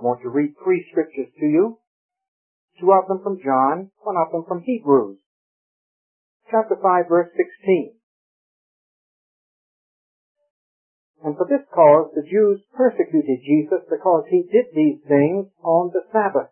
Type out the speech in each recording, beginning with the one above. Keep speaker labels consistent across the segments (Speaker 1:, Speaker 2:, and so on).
Speaker 1: I want to read 3 scriptures to you. 2 of them from John, 1 of them from Hebrews. Chapter 5, verse 16. And for this cause the Jews persecuted Jesus, because he did these things on the Sabbath.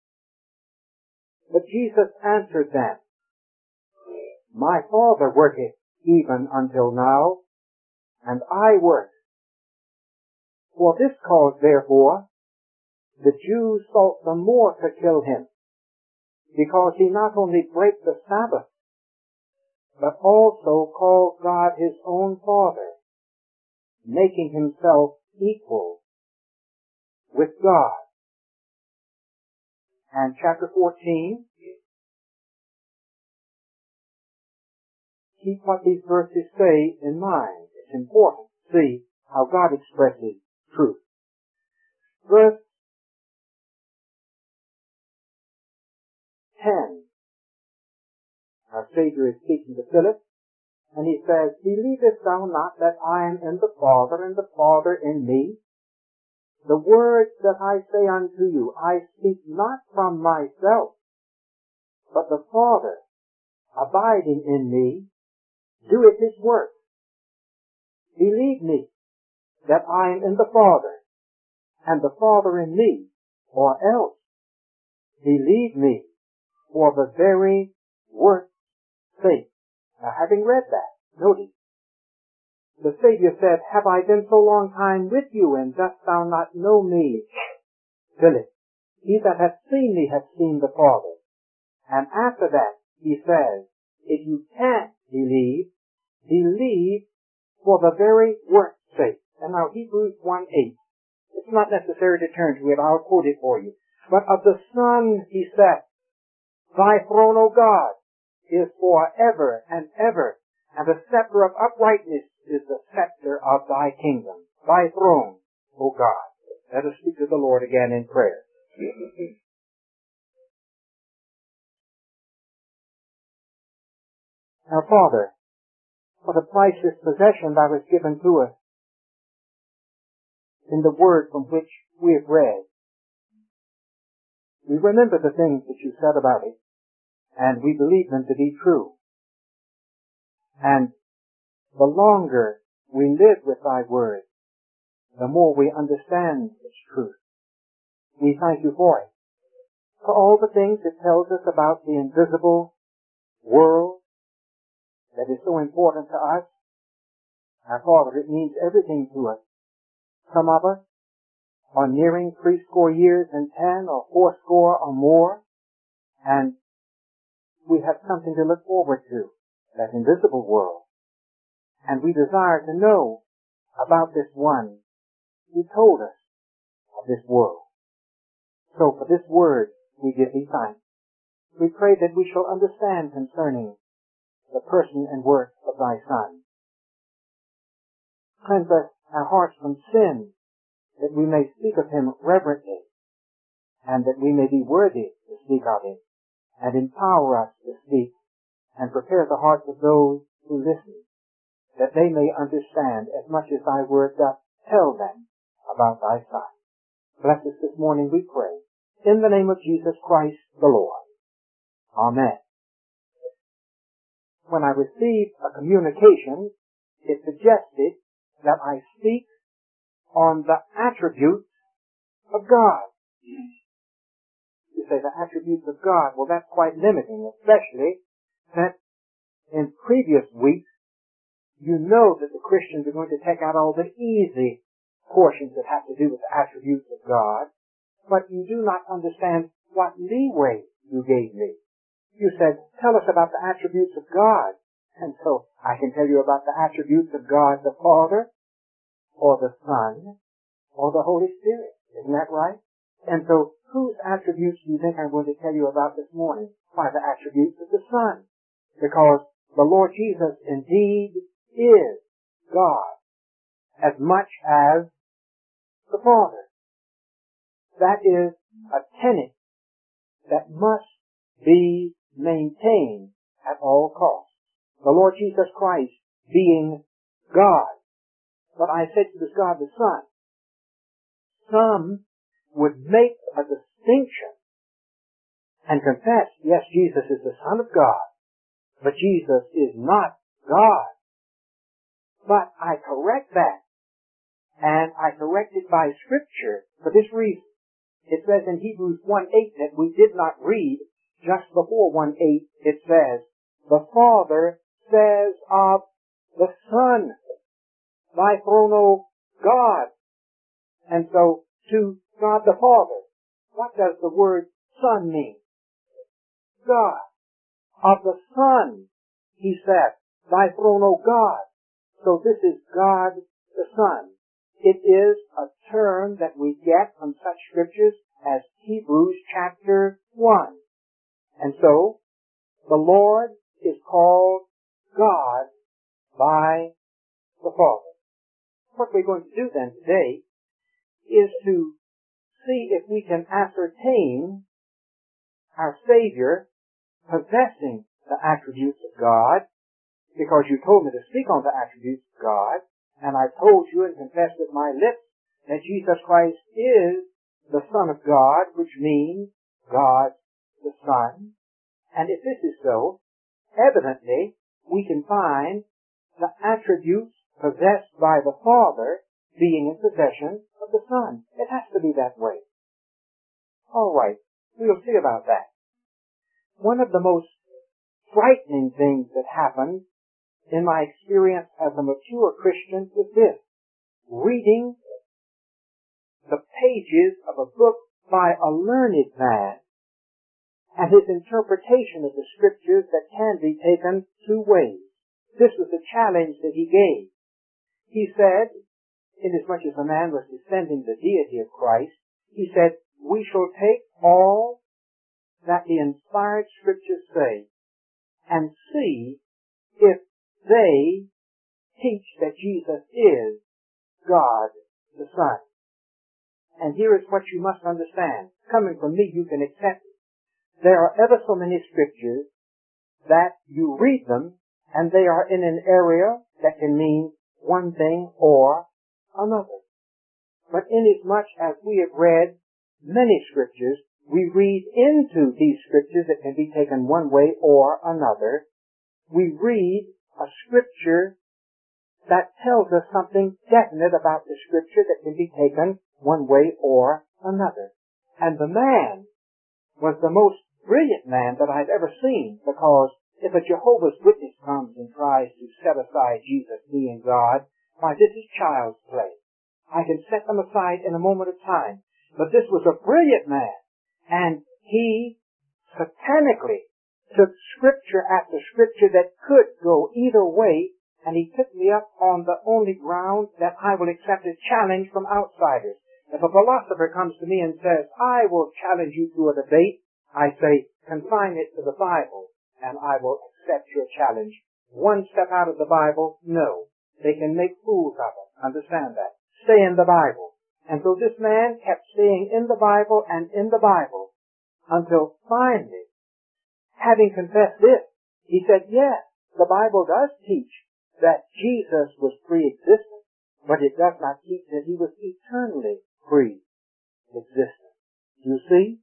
Speaker 1: But Jesus answered them, My Father worketh even until now, and I work. For this cause, therefore, the Jews sought the more to kill him, because he not only brake the Sabbath, but also called God his own Father, making himself equal with God. And chapter 14, keep what these verses say in mind. It's important to see how God expresses truth. Verse 10. Our Savior is speaking to Philip, and he says, Believest thou not that I am in the Father, and the Father in me? The words that I say unto you, I speak not from myself, but the Father, abiding in me, doeth his work. Believe me that I am in the Father, and the Father in me, or else believe me for the very work's sake. Now, having read that, notice, the Savior said, Have I been so long time with you, and dost thou not know me? Philip, he that hath seen me hath seen the Father. And after that, he says, If you can't believe, believe for the very work's sake. And now Hebrews 1:8. It's not necessary to turn to it. I'll quote it for you. But of the Son he said, Thy throne, O God, is for ever and ever, and the scepter of uprightness is the scepter of thy kingdom. Thy throne, O God. Let us speak to the Lord again in prayer. Our Father, what a priceless possession thou hast given to us in the word from which we have read. We remember the things that you said about it, and we believe them to be true. And the longer we live with thy word, the more we understand its truth. We thank you for it. For all the things it tells us about the invisible world that is so important to us. Our Father, it means everything to us. Some of us are nearing 80 years and 10 or 80 or more, and we have something to look forward to, that invisible world. And we desire to know about this one who told us of this world. So for this word, we give thee thanks. We pray that we shall understand concerning the person and work of thy Son. Cleanse us, our hearts, from sin, that we may speak of him reverently, and that we may be worthy to speak of him, and empower us to speak, and prepare the hearts of those who listen, that they may understand as much as thy word doth tell them about thy Son. Bless us this morning, we pray, in the name of Jesus Christ the Lord. Amen. When I received a communication, it suggested that I speak on the attributes of God. You say the attributes of God. Well, that's quite limiting, especially that in previous weeks, you know that the Christians are going to take out all the easy portions that have to do with the attributes of God, but you do not understand what leeway you gave me. You said, tell us about the attributes of God. And so I can tell you about the attributes of God the Father, or the Son, or the Holy Spirit. Isn't that right? And so whose attributes do you think I'm going to tell you about this morning? Why, the attributes of the Son. Because the Lord Jesus indeed is God, as much as the Father. That is a tenet that must be maintained at all costs. The Lord Jesus Christ being God. But I said to this God the Son. Some would make a distinction and confess, yes, Jesus is the Son of God, but Jesus is not God. But I correct that, and I correct it by Scripture for this reason. It says in Hebrews 1:8 that we did not read, just before 1:8, it says, the Father says of the Son, thy throne, O God. And so, to God the Father, what does the word Son mean? God. Of the Son, he said, thy throne, O God. So this is God the Son. It is a term that we get from such scriptures as Hebrews chapter 1. And so, the Lord is called God by the Father. What we're going to do then today is to see if we can ascertain our Savior possessing the attributes of God, because you told me to speak on the attributes of God, and I told you and confessed with my lips that Jesus Christ is the Son of God, which means God the Son. And if this is so, evidently we can find the attributes possessed by the Father being in possession of the Son. It has to be that way. All right, we'll see about that. One of the most frightening things that happened in my experience as a mature Christian was this: reading the pages of a book by a learned man and his interpretation of the Scriptures that can be taken two ways. This was the challenge that he gave. He said, inasmuch as a man was defending the deity of Christ, he said, we shall take all that the inspired Scriptures say and see if they teach that Jesus is God the Son. And here is what you must understand. Coming from me, you can accept it. There are ever so many Scriptures that you read them, and they are in an area that can mean one thing or another. But inasmuch as we have read many Scriptures, we read into these Scriptures that can be taken one way or another. We read a Scripture that tells us something definite about the Scripture that can be taken one way or another. And the man was the most brilliant man that I've ever seen, because if a Jehovah's Witness comes and tries to set aside Jesus being God, why, this is child's play. I can set them aside in a moment of time. But this was a brilliant man, and he satanically took Scripture after Scripture that could go either way, and he took me up on the only ground that I will accept a challenge from outsiders. If a philosopher comes to me and says, I will challenge you to a debate, I say, confine it to the Bible, and I will accept your challenge. One step out of the Bible, no. They can make fools of it. Understand that. Stay in the Bible. And so this man kept staying in the Bible and in the Bible until finally, having confessed this, he said, yes, the Bible does teach that Jesus was pre-existent, but it does not teach that he was eternally pre-existent. You see?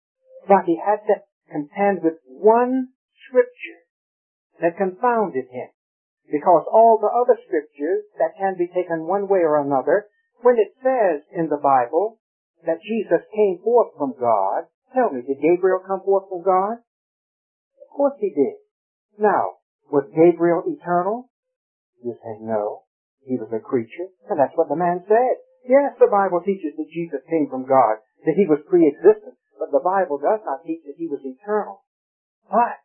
Speaker 1: But he had to contend with one Scripture that confounded him, because all the other Scriptures that can be taken one way or another, when it says in the Bible that Jesus came forth from God, tell me, did Gabriel come forth from God? Of course he did. Now, was Gabriel eternal? You say no. He was a creature, and that's what the man said. Yes, the Bible teaches that Jesus came from God, that he was pre-existent, but the Bible does not teach that he was eternal. But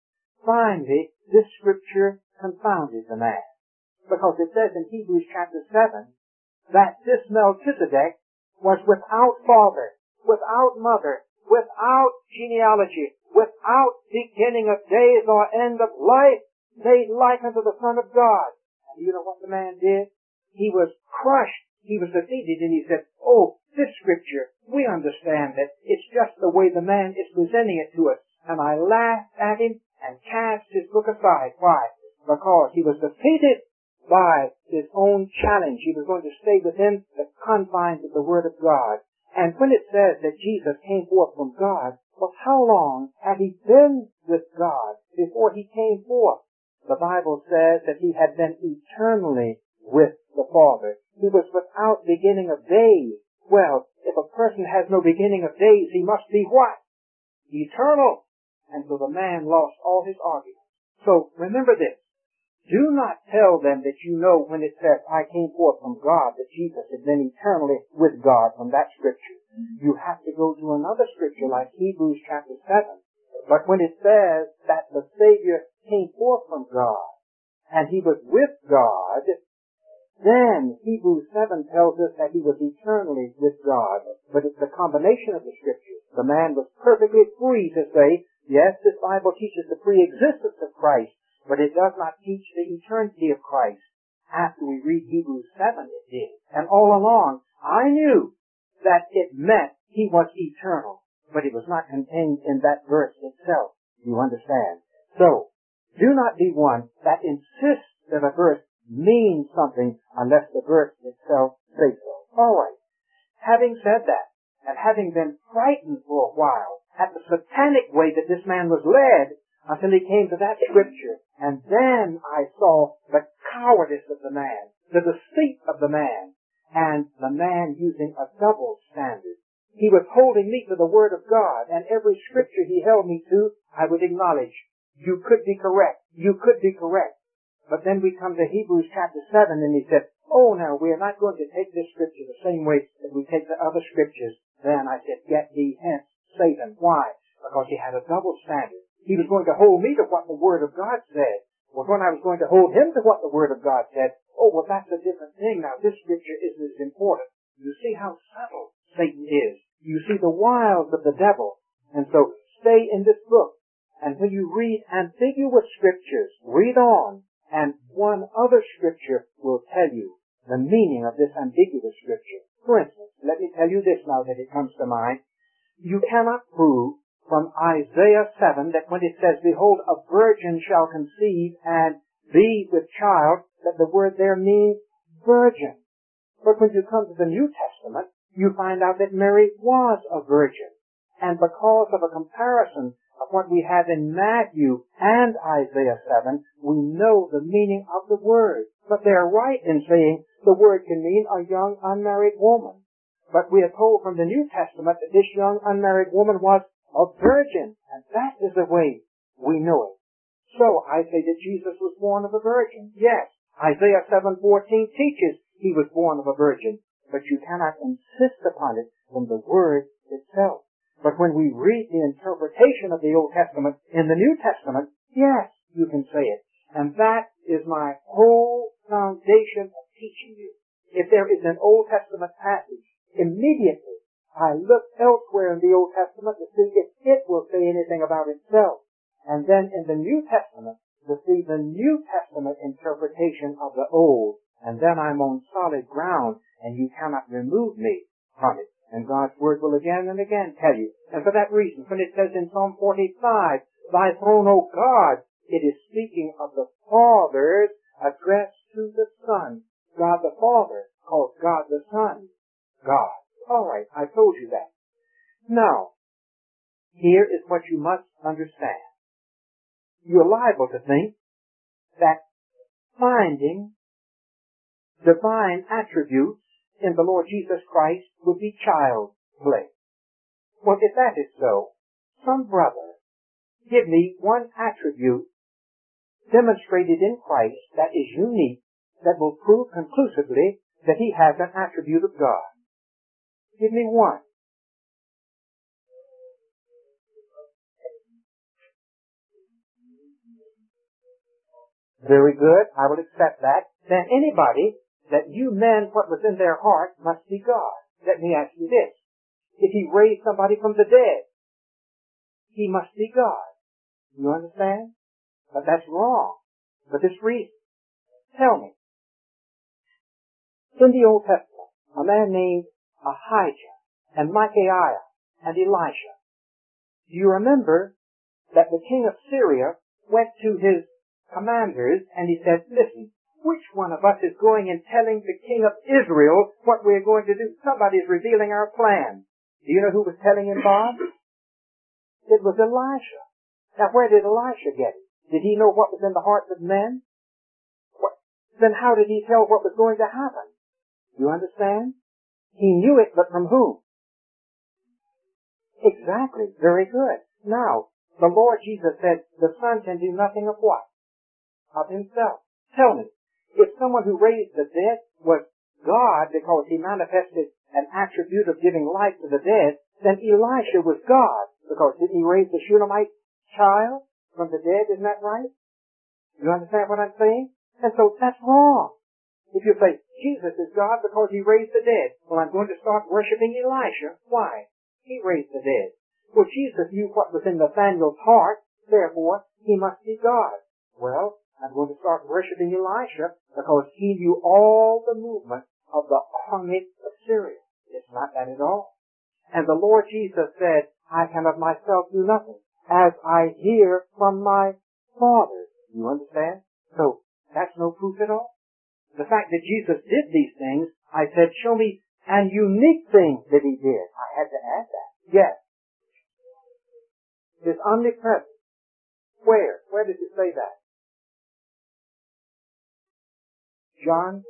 Speaker 1: finally, this Scripture confounded the man, because it says in Hebrews chapter 7 that this Melchizedek was without father, without mother, without genealogy, without beginning of days or end of life, made like unto the Son of God. And you know what the man did? He was crushed. He was defeated, and he said, oh, this Scripture, we understand that it's just the way the man is presenting it to us. And I laughed at him and cast his book aside. Why? Because he was defeated by his own challenge. He was going to stay within the confines of the Word of God. And when it says that Jesus came forth from God, well, how long had he been with God before he came forth? The Bible says that he had been eternally with the Father. He was without beginning of days. Well, if a person has no beginning of days, he must be what? Eternal. And so the man lost all his arguments. So remember this. Do not tell them that you know when it says, I came forth from God, that Jesus had been eternally with God from that scripture. You have to go to another scripture like Hebrews chapter 7. But when it says that the Savior came forth from God and he was with God, then Hebrews 7 tells us that he was eternally with God. But it's the combination of the scriptures. The man was perfectly free to say, yes, this Bible teaches the pre-existence of Christ, but it does not teach the eternity of Christ. After we read Hebrews 7, it did. And all along, I knew that it meant he was eternal, but it was not contained in that verse itself. You understand? So, do not be one that insists that a verse means something unless the verse itself says so. All right. Having said that, and having been frightened for a while at the satanic way that this man was led until he came to that scripture, and then I saw the cowardice of the man, the deceit of the man, and the man using a double standard. He was holding me to the Word of God, and every scripture he held me to, I would acknowledge, you could be correct, you could be correct. But then we come to Hebrews chapter 7, and he said, oh, now, we are not going to take this scripture the same way that we take the other scriptures. Then I said, get thee hence, Satan. Why? Because he had a double standard. He was going to hold me to what the Word of God said. Well, when I was going to hold him to what the Word of God said, oh, well, that's a different thing. Now, this scripture isn't as important. You see how subtle Satan is. You see the wiles of the devil. And so, stay in this book. And when you read ambiguous scriptures, read on. And one other scripture will tell you the meaning of this ambiguous scripture. For instance, let me tell you this now that it comes to mind. You cannot prove from Isaiah 7 that when it says, behold, a virgin shall conceive and be with child, that the word there means virgin. But when you come to the New Testament, you find out that Mary was a virgin. And because of a comparison of what we have in Matthew and Isaiah 7, we know the meaning of the word. But they're right in saying the word can mean a young unmarried woman. But we are told from the New Testament that this young unmarried woman was a virgin, and that is the way we know it. So I say that Jesus was born of a virgin. Yes, Isaiah 7:14 teaches he was born of a virgin, but you cannot insist upon it from the word itself. But when we read the interpretation of the Old Testament in the New Testament, yes, you can say it. And that is my whole foundation of teaching you. If there is an Old Testament passage, immediately I look elsewhere in the Old Testament to see if it will say anything about itself. And then in the New Testament, to see the New Testament interpretation of the Old. And then I'm on solid ground, and you cannot remove me from it. And God's Word will again and again tell you. And for that reason, when it says in Psalm 45, thy throne, O God, it is speaking of the Father's address to the Son. God the Father calls God the Son God. All right, I told you that. Now, here is what you must understand. You're liable to think that finding divine attributes in the Lord Jesus Christ would be child's play. Well, if that is so, some brother give me one attribute demonstrated in Christ that is unique, that will prove conclusively that he has an attribute of God. Give me one. Very good. I will accept that. Then anybody that you men what was in their heart must be God. Let me ask you this. If he raised somebody from the dead, he must be God. You understand? But that's wrong. For this reason. Tell me. In the Old Testament, a man named Ahijah and Micaiah and Elisha. Do you remember that the king of Syria went to his commanders and he said, listen, which one of us is going and telling the king of Israel what we're going to do. Somebody's revealing our plan. Do you know who was telling him, Bob? It was Elisha. Now, where did Elisha get it? Did he know what was in the hearts of men? Then how did he tell what was going to happen? You understand? He knew it, but from whom? Exactly. Very good. Now, the Lord Jesus said, the Son can do nothing of what? Of himself. Tell me, if someone who raised the dead was God because he manifested an attribute of giving life to the dead, then Elisha was God because did he raise the Shunammite child from the dead? Isn't that right? You understand what I'm saying? And so that's wrong. If you say, Jesus is God because he raised the dead, well, I'm going to start worshiping Elisha. Why? He raised the dead. Well, Jesus knew what was in Nathanael's heart, therefore he must be God. Well, I'm going to start worshiping Elisha because he knew all the movement of the army of Syria. It's not that at all. And the Lord Jesus said, I can of myself do nothing, as I hear from my Father. You understand? So, that's no proof at all. The fact that Jesus did these things, I said, show me an unique thing that he did. I had to add that. Yes. His omnipresence. Where? Where does it say that? John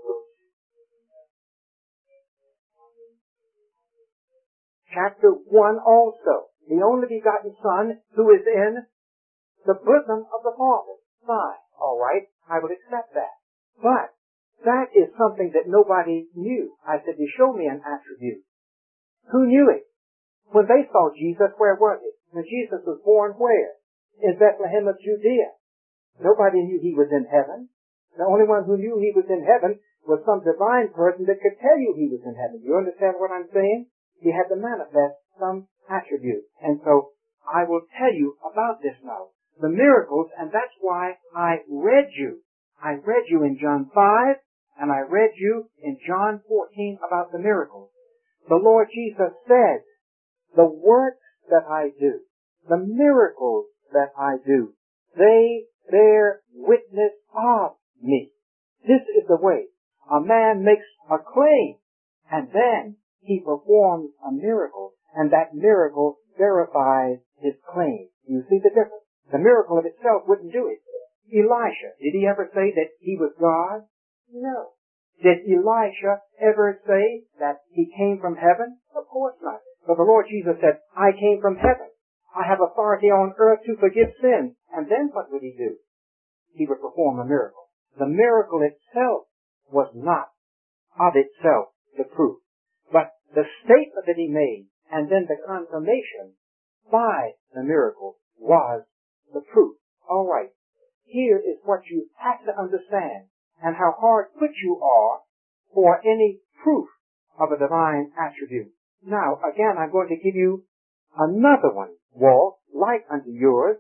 Speaker 1: chapter 1 also. The only begotten Son who is in the bosom of the Father. Fine. All right. I will accept that. But that is something that nobody knew. I said, you show me an attribute. Who knew it? When they saw Jesus, where was it? When Jesus was born where? In Bethlehem of Judea. Nobody knew he was in heaven. The only one who knew he was in heaven was some divine person that could tell you he was in heaven. You understand what I'm saying? He had to manifest some attribute. And so I will tell you about this now. The miracles, and that's why I read you. I read you in John 5, and I read you in John 14 about the miracles. The Lord Jesus said, the works that I do, the miracles that I do, they bear witness of me. This is the way. A man makes a claim, and then he performs a miracle, and that miracle verifies his claim. You see the difference? The miracle of itself wouldn't do it. Elisha, did he ever say that he was God? No. Did Elisha ever say that he came from heaven? Of course not. But the Lord Jesus said, I came from heaven. I have authority on earth to forgive sins. And then what would he do? He would perform a miracle. The miracle itself was not of itself the proof. But the statement that he made and then the confirmation by the miracle was the proof. All right. Here is what you have to understand and how hard put you are for any proof of a divine attribute. Now, again, I'm going to give you another one, Walt, like unto yours,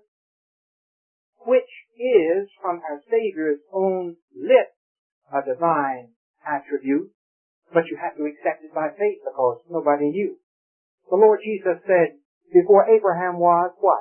Speaker 1: which is from our Savior's own lips a divine attribute, but you have to accept it by faith because nobody knew. The Lord Jesus said, before Abraham was what?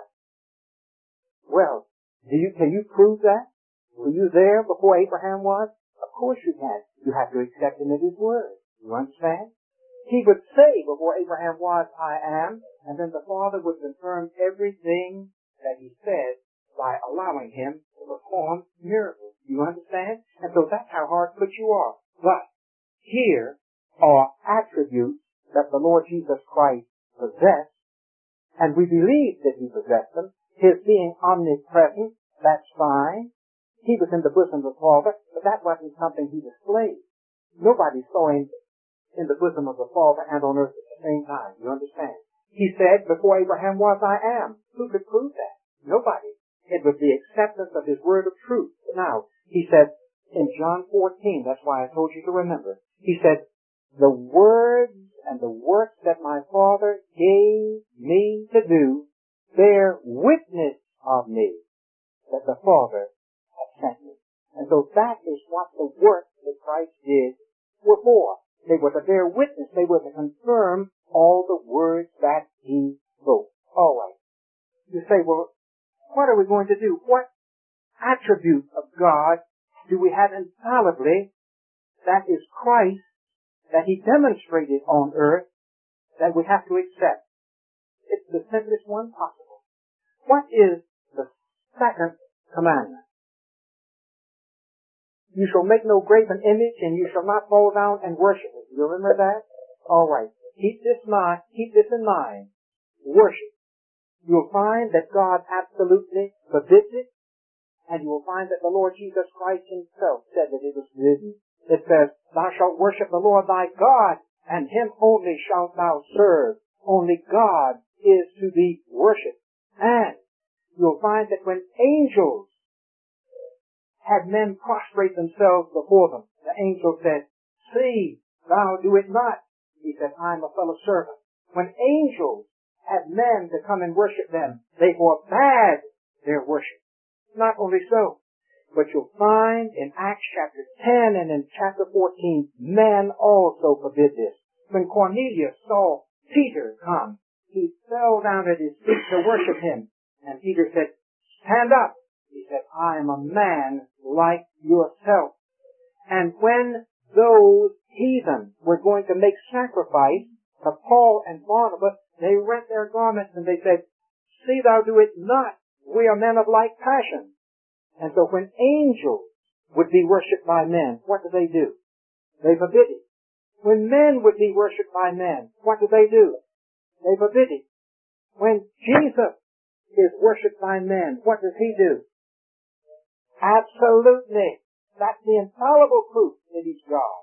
Speaker 1: Well, can you prove that? Were you there before Abraham was? Of course you can. You have to accept him at his word. You understand? He would say before Abraham was, I am, and then the Father would confirm everything that he said by allowing him to perform miracles. You understand? And so that's how hard put you are. But here are attributes that the Lord Jesus Christ possessed, and we believe that he possessed them. His being omnipresent, that's fine. He was in the bosom of the Father, but that wasn't something he displayed. Nobody saw him in the bosom of the Father and on earth at the same time. You understand? He said, before Abraham was, I am. Who could prove that? Nobody. It was the acceptance of his word of truth. Now, he said in John 14, that's why I told you to remember, he said, the words and the works that my Father gave me to do bear witness of me that the Father has sent me. And so that is what the works that Christ did were for. They were to bear witness. They were to confirm all the words that he spoke. All right. You say, well, what are we going to do? What attribute of God do we have infallibly that is Christ, that He demonstrated on earth, that we have to accept. It's the simplest one possible. What is the second commandment? You shall make no graven image, and you shall not fall down and worship it. You remember that? All right. Keep this in mind. Worship. You'll find that God absolutely forbids it, and you will find that the Lord Jesus Christ Himself said that it was forbidden. It says, "Thou shalt worship the Lord thy God, and Him only shalt thou serve." Only God is to be worshipped. And you'll find that when angels had men prostrate themselves before them, the angel said, "See, thou do it not." He said, "I'm a fellow servant." When angels had men to come and worship them, they forbade their worship. Not only so, but you'll find in Acts chapter 10 and in chapter 14, men also forbid this. When Cornelius saw Peter come, he fell down at his feet to worship him. And Peter said, "Stand up." He said, "I am a man like yourself." And when those heathen were going to make sacrifice to Paul and Barnabas, they rent their garments and they said, "See thou do it not. We are men of like passion." And so when angels would be worshipped by men, what do? They forbid it. When men would be worshipped by men, what do? They forbid it. When Jesus is worshipped by men, what does He do? Absolutely. That's the infallible proof that He's God.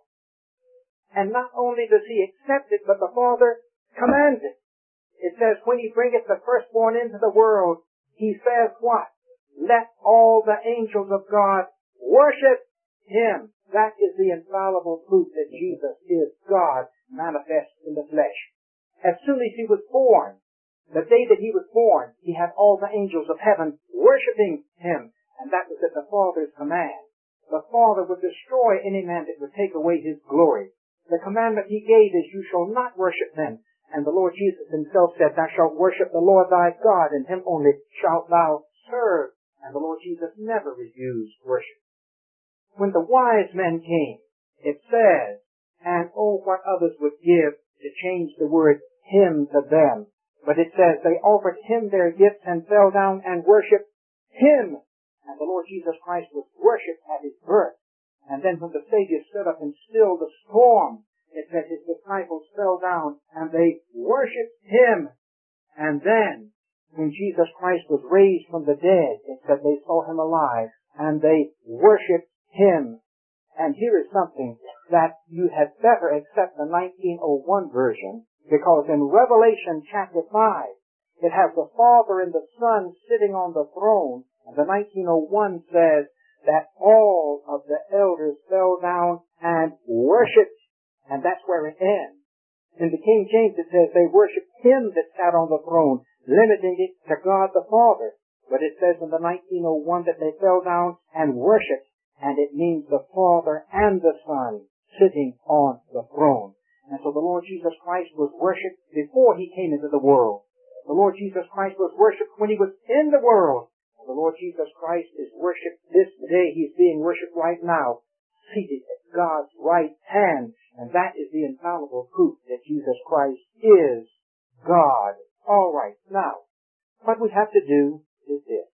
Speaker 1: And not only does He accept it, but the Father commands it. It says, when He bringeth the firstborn into the world, He says what? Let all the angels of God worship Him. That is the infallible proof that Jesus is God manifest in the flesh. As soon as He was born, the day that He was born, He had all the angels of heaven worshiping Him. And that was at the Father's command. The Father would destroy any man that would take away His glory. The commandment He gave is, "You shall not worship them." And the Lord Jesus Himself said, "Thou shalt worship the Lord thy God, and Him only shalt thou serve." And the Lord Jesus never refused worship. When the wise men came, it says, and oh, what others would give to change the word Him to them. But it says, they offered Him their gifts and fell down and worshiped Him. And the Lord Jesus Christ was worshipped at His birth. And then when the Savior stood up and stilled the storm, it said His disciples fell down and they worshipped Him. And then, when Jesus Christ was raised from the dead, it said they saw Him alive and they worshipped Him. And here is something that you had better accept the 1901 version, because in Revelation chapter 5, it has the Father and the Son sitting on the throne. And the 1901 says that all of the elders fell down and worshipped. And that's where it ends. In the King James it says they worshipped Him that sat on the throne, limiting it to God the Father. But it says in the 1901 that they fell down and worshipped. And it means the Father and the Son sitting on the throne. And so the Lord Jesus Christ was worshipped before He came into the world. The Lord Jesus Christ was worshipped when He was in the world. The Lord Jesus Christ is worshipped this day. He's being worshipped right now, seated at God's right hand. And that is the infallible proof that Jesus Christ is God. All right. Now, what we have to do is this.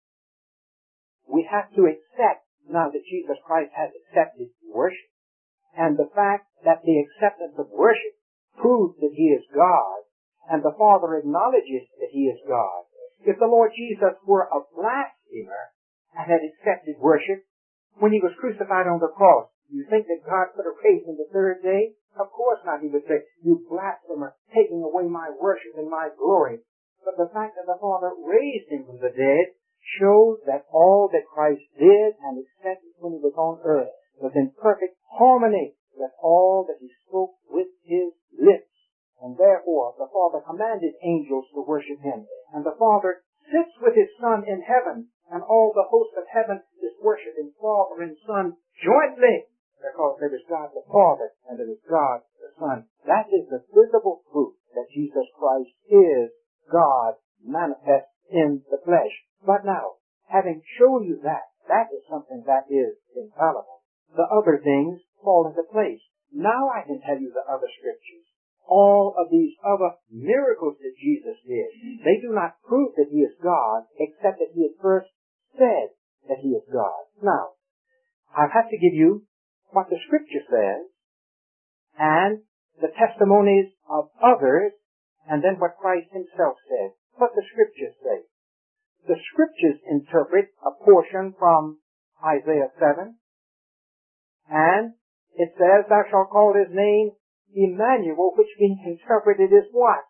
Speaker 1: We have to accept now that Jesus Christ has accepted worship. And the fact that the acceptance of worship proves that He is God, and the Father acknowledges that He is God. If the Lord Jesus were a blasphemer and had accepted worship when He was crucified on the cross, you think that God could have raised Him the third day? Of course not. He would say, "You blasphemer, taking away my worship and my glory." But the fact that the Father raised Him from the dead shows that all that Christ did and accepted when He was on earth was in perfect harmony with all that He spoke with His lips. And therefore, the Father commanded angels to worship Him. And the Father sits with His Son in heaven, and all the host of heaven is worshiping Father and Son jointly, because there is God the Father and there is God the Son. That is the visible proof that Jesus Christ is God manifest in the flesh. But now, having shown you that, that is something that is infallible. The other things fall into place. Now I can tell you the other scriptures. All of these other miracles that Jesus did, they do not prove that he is God, except that he had first said that he is God. Now, I'll have to give you what the scripture says, and the testimonies of others, and then what Christ himself said. What the scriptures say. The scriptures interpret a portion from Isaiah 7, and it says, thou shalt call his name Emmanuel, which being interpreted is what?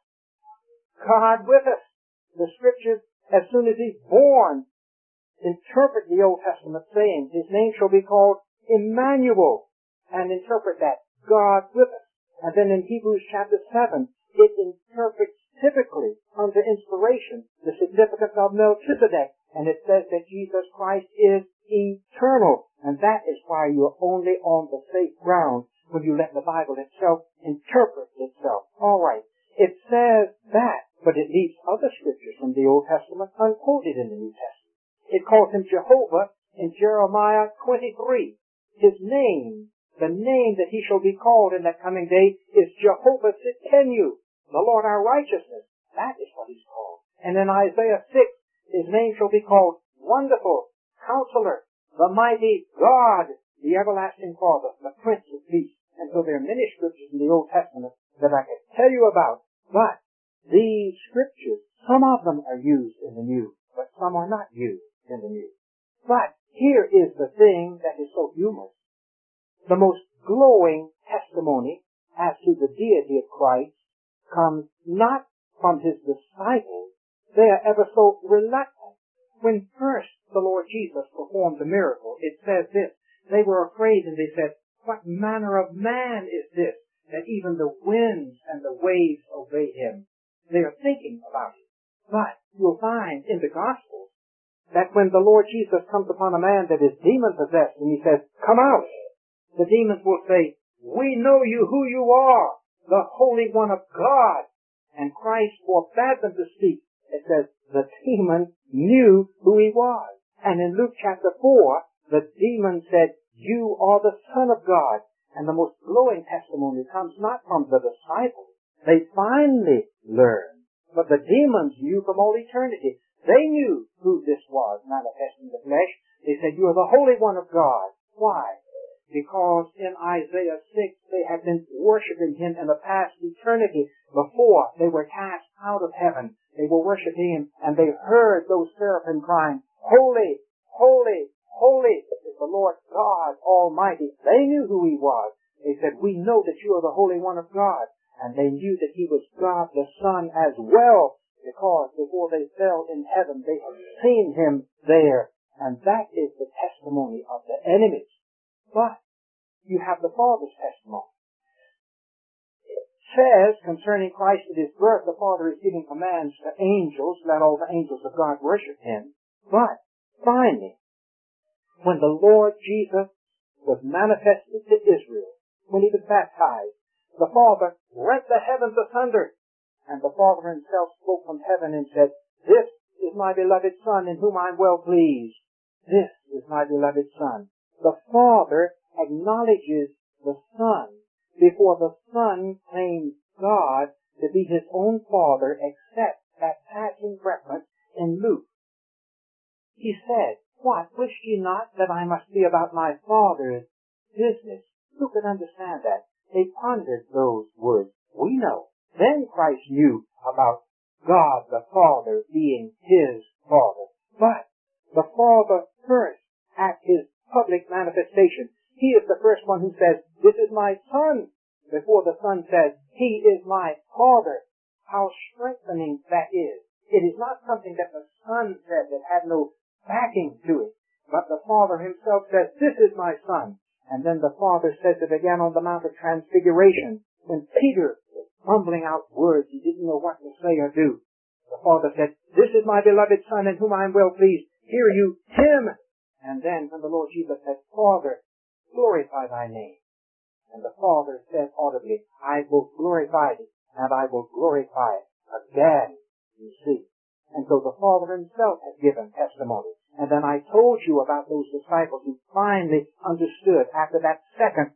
Speaker 1: God with us. The scriptures, as soon as he's born, interpret the Old Testament saying, his name shall be called Emmanuel, and interpret that, God with us. And then in Hebrews chapter 7, it interprets typically, under inspiration, the significance of Melchizedek, and it says that Jesus Christ is eternal, and that is why you're only on the safe ground when you let the Bible itself interpret itself. All right. It says that, but it leaves other scriptures from the Old Testament unquoted in the New Testament. It calls him Jehovah in Jeremiah 23. His name, the name that he shall be called in that coming day, is Jehovah Tsidkenu, the Lord our righteousness. That is what he's called. And in Isaiah 6, his name shall be called Wonderful, Counselor, the Mighty God, the Everlasting Father, the Prince of Peace. And so there are many scriptures in the Old Testament that I can tell you about, but these scriptures, some of them are used in the New, but some are not used in the New. But here is the thing that is so humorous. The most glowing testimony as to the deity of Christ comes not from his disciples. They are ever so reluctant. When first the Lord Jesus performed the miracle, it says this, they were afraid and they said, what manner of man is this, that even the winds and the waves obey him? They are thinking about it. But you'll find in the Gospels that when the Lord Jesus comes upon a man that is demon-possessed and he says, come out, the demons will say, we know you who you are, the Holy One of God. And Christ forbade them to speak. It says, the demon knew who he was. And in Luke chapter 4, the demon said, you are the Son of God. And the most glowing testimony comes not from the disciples. They finally learned. But the demons knew from all eternity. They knew who this was manifest in the flesh. They said, you are the Holy One of God. Why? Because in Isaiah 6, they had been worshiping him in the past eternity before they were cast out of heaven. They were worshiping him, and they heard those seraphim crying, holy, holy, holy is the Lord God Almighty. They knew who he was. They said, we know that you are the Holy One of God. And they knew that he was God the Son as well, because before they fell in heaven, they had seen him there. And that is the testimony of the enemies. But you have the Father's testimony. It says concerning Christ at his birth, the Father is giving commands to angels, let all the angels of God worship him. But finally, when the Lord Jesus was manifested to Israel, when he was baptized, the Father rent the heavens asunder, and the Father himself spoke from heaven and said, this is my beloved Son in whom I am well pleased. This is my beloved Son. The Father acknowledges the Son before the Son claims God to be his own Father, except that passing reference in Luke. He said, what, wish ye not that I must be about my Father's business? Who could understand that? They pondered those words. We know. Then Christ knew about God the Father being his Father. But the Father first, at his public manifestation, he is the first one who says, this is my Son, before the Son says, he is my Father. How strengthening that is. It is not something that the Son said that had no backing to it, but the Father himself says, this is my Son. And then the Father says it again on the Mount of Transfiguration, when Peter was fumbling out words, he didn't know what to say or do. The Father said, this is my beloved Son in whom I am well pleased. Hear you him. And then when the Lord Jesus said, Father, glorify thy name. And the Father said audibly, I will glorify thee, and I will glorify it again, you see. And so the Father himself has given testimony. And then I told you about those disciples who finally understood after that second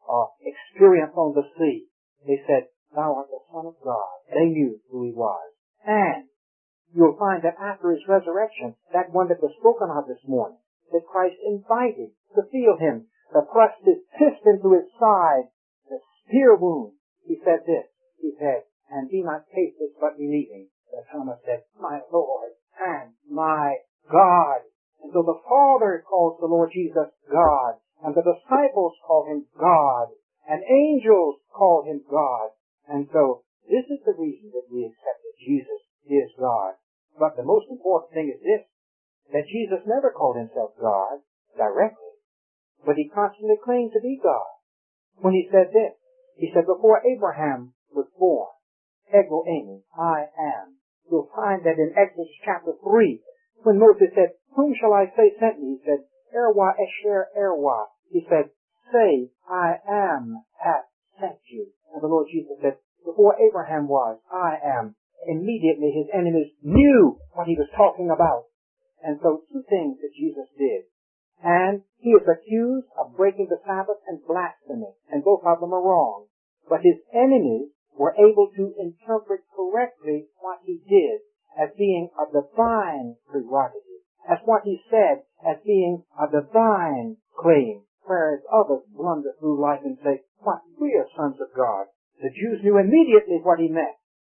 Speaker 1: experience on the sea. They said, "Thou art the Son of God." They knew who he was. And you'll find that after his resurrection, that one that was spoken of this morning, that Christ invited to feel him, to thrust his fist into his side, the spear wound. He said this. He said, "And be not tasteless but believing." That Thomas said, "My Lord and my God." And so the Father calls the Lord Jesus God, and the disciples call him God, and angels call him God. And so this is the reason that we accept that Jesus is God. But the most important thing is this, that Jesus never called himself God directly, but he constantly claimed to be God. When he said this, he said, "Before Abraham was born, Ego eimi, I am." You'll find that in Exodus chapter 3, when Moses said, "Whom shall I say sent me?" He said, "Erwa esher erwa." He said, "Say, I am hath sent you." And the Lord Jesus said, "Before Abraham was, I am." Immediately his enemies knew what he was talking about. And so two things that Jesus did. And he is accused of breaking the Sabbath and blasphemy, and both of them are wrong. But his enemies were able to interpret correctly what he did as being a divine prerogative, as what he said as being a divine claim, whereas others blunder through life and say, "What, we are sons of God." The Jews knew immediately what he meant.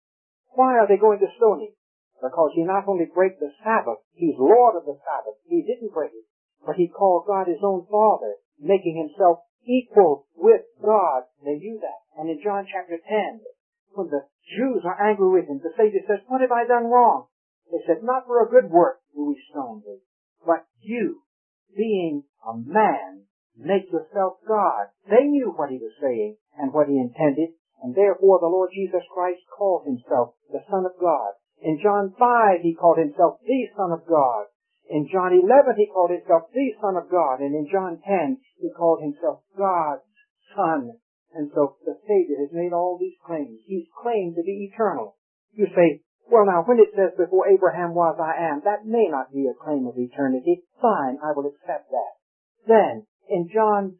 Speaker 1: Why are they going to stone him? Because he not only break the Sabbath, he's Lord of the Sabbath, he didn't break it, but he called God his own Father, making himself equal with God. They knew that. And in John chapter 10, when the Jews are angry with him, the Savior says, "What have I done wrong?" They said, "Not for a good work do we stone thee, but you, being a man, make yourself God." They knew what he was saying and what he intended, and therefore the Lord Jesus Christ called himself the Son of God. In John 5, he called himself the Son of God. In John 11, he called himself the Son of God. And in John 10, he called himself God's Son. And so the Savior has made all these claims. He's claimed to be eternal. You say, "Well now, when it says before Abraham was, I am," that may not be a claim of eternity. Fine, I will accept that. Then, in John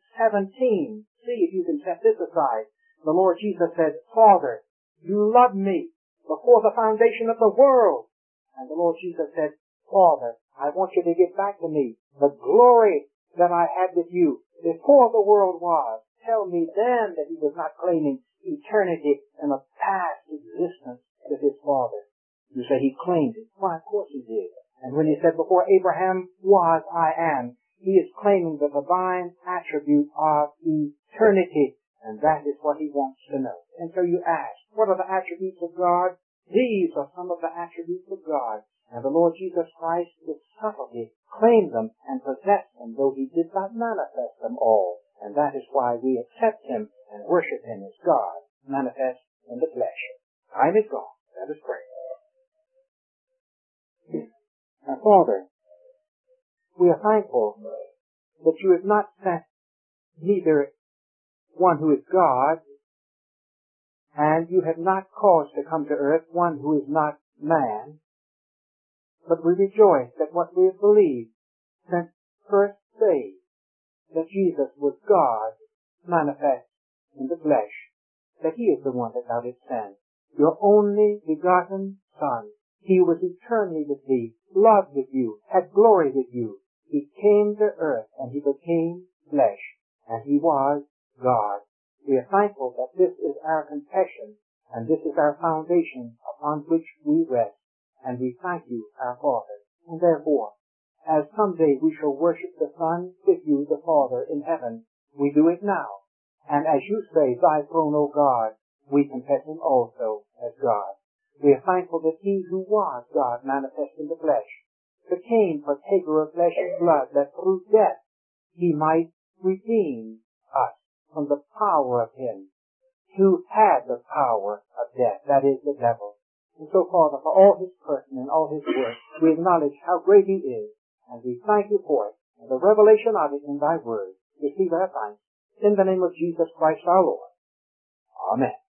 Speaker 1: 17, see if you can set this aside. The Lord Jesus said, "Father, you loved me before the foundation of the world." And the Lord Jesus said, "Father, I want you to give back to me the glory that I had with you before the world was." Tell me then that he was not claiming eternity and a past existence with his Father. You say he claimed it. Why, of course he did. And when he said, "Before Abraham was, I am," he is claiming the divine attribute of eternity. And that is what he wants to know. And so you ask, what are the attributes of God? These are some of the attributes of God. And the Lord Jesus Christ, with subtlety, claimed them and possessed them, though he did not manifest them all. And that is why we accept him and worship him as God, manifest in the flesh. Time is gone. Let us pray. Now, Father, we are thankful that you have not sent neither one who is God, and you have not caused to come to earth one who is not man, but we rejoice that what we have believed since first day, that Jesus was God manifest in the flesh, that he is the one that thou didst send, your only begotten Son. He was eternally with thee, loved with you, had glory with you. He came to earth and he became flesh, and he was God. We are thankful that this is our confession, and this is our foundation upon which we rest, and we thank you, our Father. And therefore, as someday we shall worship the Son with you, the Father, in heaven, we do it now. And as you say, thy throne, O God, we confess him also as God. We are thankful that he who was God manifest in the flesh became partaker of flesh and blood, that through death he might redeem us from the power of him who had the power of death, that is, the devil. And so, Father, for all his person and all his work, we acknowledge how great he is, and we thank you for it, and the revelation of it in thy word. Receive our thanks in the name of Jesus Christ our Lord. Amen.